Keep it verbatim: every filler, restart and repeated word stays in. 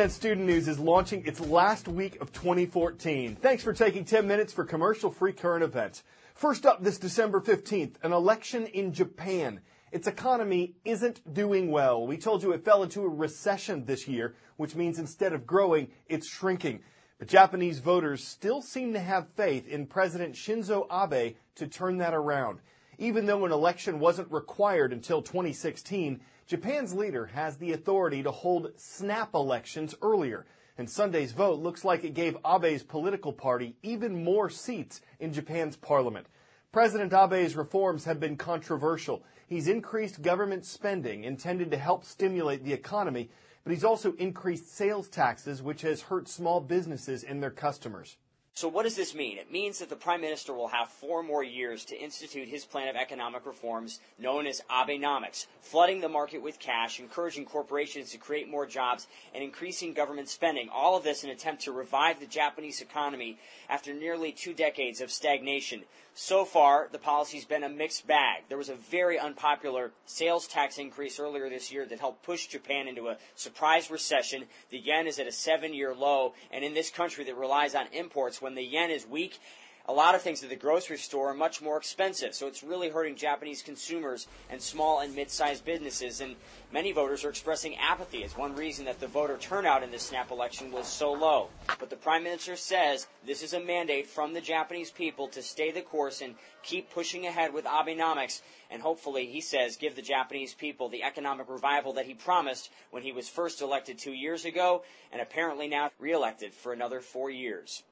C N N Student News is launching its last week of twenty fourteen. Thanks for taking ten minutes for commercial-free current events. First up this December fifteenth, an election in Japan. Its economy isn't doing well. We told you it fell into a recession this year, which means instead of growing, it's shrinking. But Japanese voters still seem to have faith in President Shinzo Abe to turn that around. Even though an election wasn't required until twenty sixteen, Japan's leader has the authority to hold snap elections earlier. And Sunday's vote looks like it gave Abe's political party even more seats in Japan's parliament. President Abe's reforms have been controversial. He's increased government spending intended to help stimulate the economy, but he's also increased sales taxes, which has hurt small businesses and their customers. So what does this mean? It means that the Prime Minister will have four more years to institute his plan of economic reforms known as Abenomics, flooding the market with cash, encouraging corporations to create more jobs, and increasing government spending. All of this in an attempt to revive the Japanese economy after nearly two decades of stagnation. So far, the policy's been a mixed bag. There was a very unpopular sales tax increase earlier this year that helped push Japan into a surprise recession. The yen is at a seven-year low, and in this country that relies on imports, when the yen is weak, a lot of things at the grocery store are much more expensive. So it's really hurting Japanese consumers and small and mid-sized businesses. And many voters are expressing apathy as one reason that the voter turnout in this snap election was so low. But the Prime Minister says this is a mandate from the Japanese people to stay the course and keep pushing ahead with Abenomics. And hopefully, he says, give the Japanese people the economic revival that he promised when he was first elected two years ago and apparently now re-elected for another four years.